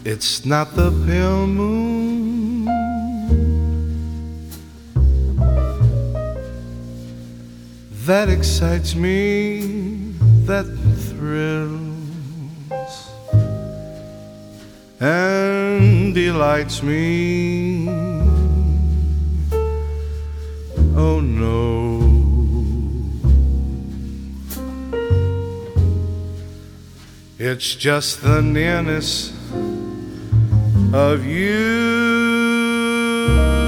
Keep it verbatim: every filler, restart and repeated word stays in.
It's not the pale moon that excites me, that thrills and delights me. Oh no, it's just the nearness of you.